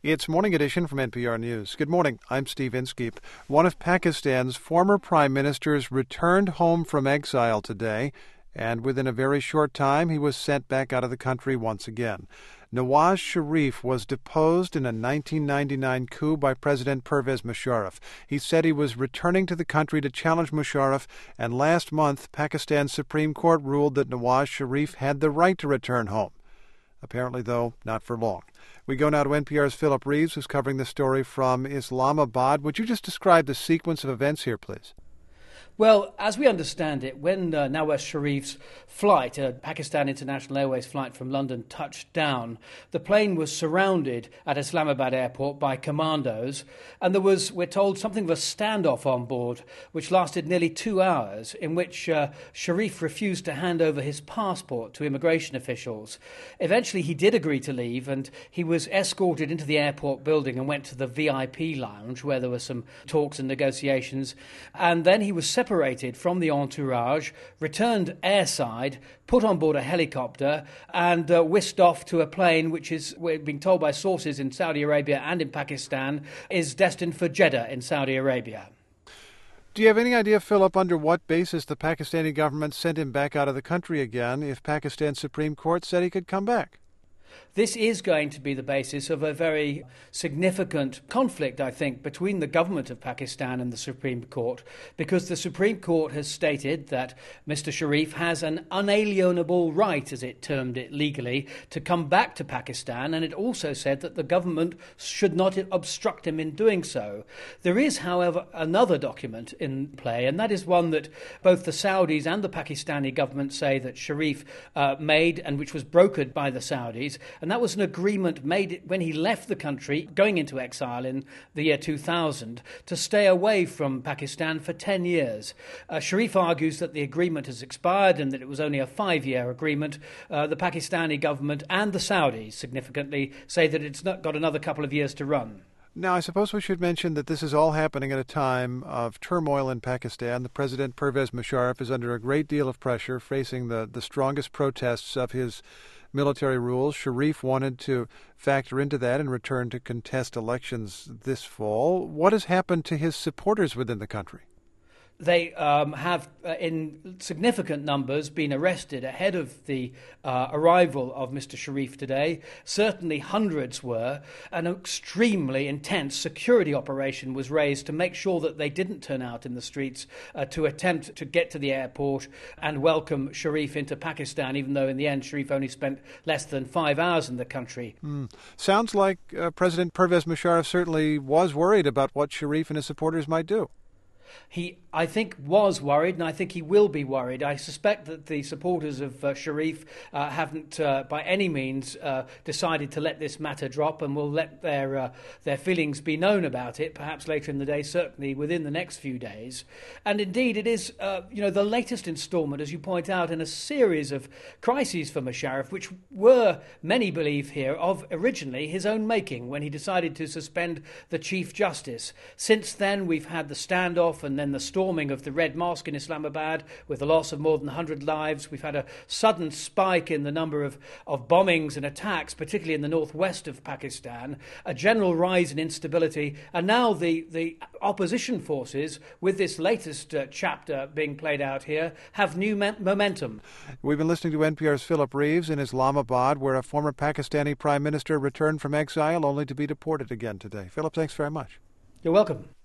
It's Morning Edition from NPR News. Good morning. I'm Steve Inskeep. One of Pakistan's former prime ministers returned home from exile today, and within a very short time, he was sent back out of the country once again. Nawaz Sharif was deposed in a 1999 coup by President Pervez Musharraf. He said he was returning to the country to challenge Musharraf, and last month, Pakistan's Supreme Court ruled that Nawaz Sharif had the right to return home. Apparently, though, not for long. We go now to NPR's Philip Reeves, who's covering the story from Islamabad. Would you just describe the sequence of events here, please? Well, as we understand it, when Nawaz Sharif's flight, a Pakistan International Airways flight from London, touched down, the plane was surrounded at Islamabad airport by commandos, and there was, we're told, something of a standoff on board, which lasted nearly 2 hours, in which Sharif refused to hand over his passport to immigration officials. Eventually, he did agree to leave, and he was escorted into the airport building and went to the VIP lounge, where there were some talks and negotiations, and then he was separated from the entourage, returned airside, put on board a helicopter, and whisked off to a plane which is, we're being told by sources in Saudi Arabia and in Pakistan, is destined for Jeddah in Saudi Arabia. Do you have any idea, Philip, under what basis the Pakistani government sent him back out of the country again if Pakistan's Supreme Court said he could come back? This is going to be the basis of a very significant conflict, I think, between the government of Pakistan and the Supreme Court, because the Supreme Court has stated that Mr. Sharif has an unalienable right, as it termed it legally, to come back to Pakistan, and it also said that the government should not obstruct him in doing so. There is, however, another document in play, and that is one that both the Saudis and the Pakistani government say that Sharif made, and which was brokered by the Saudis. And that was an agreement made when he left the country, going into exile in the year 2000, to stay away from Pakistan for 10 years. Sharif argues that the agreement has expired and that it was only a 5-year agreement. The Pakistani government and the Saudis significantly say that it's not got another couple of years to run. Now, I suppose we should mention that this is all happening at a time of turmoil in Pakistan. The President Pervez Musharraf is under a great deal of pressure, facing the strongest protests of his military rule. Sharif wanted to factor into that and return to contest elections this fall. What has happened to his supporters within the country? They have, in significant numbers, been arrested ahead of the arrival of Mr. Sharif today. Certainly hundreds were. An extremely intense security operation was raised to make sure that they didn't turn out in the streets to attempt to get to the airport and welcome Sharif into Pakistan, even though in the end Sharif only spent less than 5 hours in the country. Sounds like President Pervez Musharraf certainly was worried about what Sharif and his supporters might do. He, I think, was worried, and I think he will be worried. I suspect that the supporters of Sharif haven't, by any means, decided to let this matter drop, and will let their feelings be known about it, perhaps later in the day, certainly within the next few days. And indeed, it is, the latest instalment, as you point out, in a series of crises for Musharraf, which were, many believe here, of originally his own making when he decided to suspend the Chief Justice. Since then, we've had the standoff and then the storming of the Red Mosque in Islamabad with the loss of more than 100 lives. We've had a sudden spike in the number of bombings and attacks, particularly in the northwest of Pakistan, a general rise in instability, and now the opposition forces, with this latest chapter being played out here, have new momentum. We've been listening to NPR's Philip Reeves in Islamabad, where a former Pakistani prime minister returned from exile only to be deported again today. Philip, thanks very much. You're welcome.